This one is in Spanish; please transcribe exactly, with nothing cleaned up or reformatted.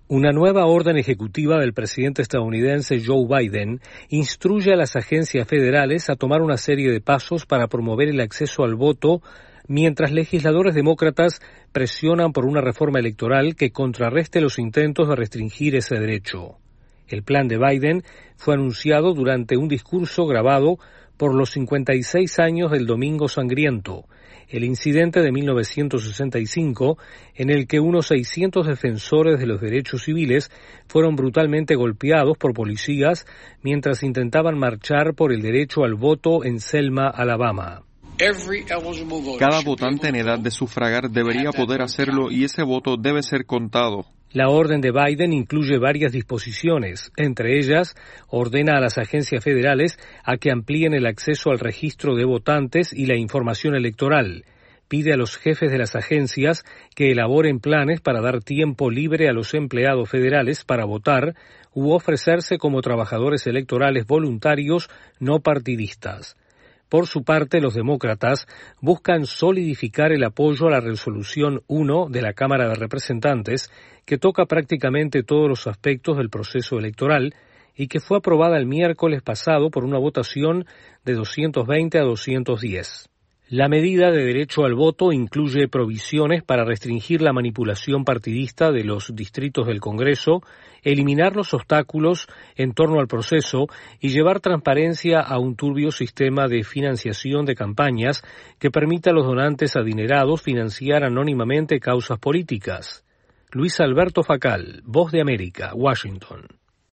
Una nueva orden ejecutiva del presidente estadounidense Joe Biden instruye a las agencias federales a tomar una serie de pasos para promover el acceso al voto, mientras legisladores demócratas presionan por una reforma electoral que contrarreste los intentos de restringir ese derecho. El plan de Biden fue anunciado durante un discurso grabado por los cincuenta y seis años del Domingo Sangriento, el incidente de mil novecientos sesenta y cinco en el que unos seiscientos defensores de los derechos civiles fueron brutalmente golpeados por policías mientras intentaban marchar por el derecho al voto en Selma, Alabama. Cada votante en edad de sufragar debería poder hacerlo y ese voto debe ser contado. La orden de Biden incluye varias disposiciones. Entre ellas, ordena a las agencias federales a que amplíen el acceso al registro de votantes y la información electoral. Pide a los jefes de las agencias que elaboren planes para dar tiempo libre a los empleados federales para votar u ofrecerse como trabajadores electorales voluntarios no partidistas. Por su parte, los demócratas buscan solidificar el apoyo a la Resolución uno de la Cámara de Representantes, que toca prácticamente todos los aspectos del proceso electoral y que fue aprobada el miércoles pasado por una votación de doscientos veinte a doscientos diez. La medida de derecho al voto incluye provisiones para restringir la manipulación partidista de los distritos del Congreso, eliminar los obstáculos en torno al proceso y llevar transparencia a un turbio sistema de financiación de campañas que permita a los donantes adinerados financiar anónimamente causas políticas. Luis Alberto Facal, Voz de América, Washington.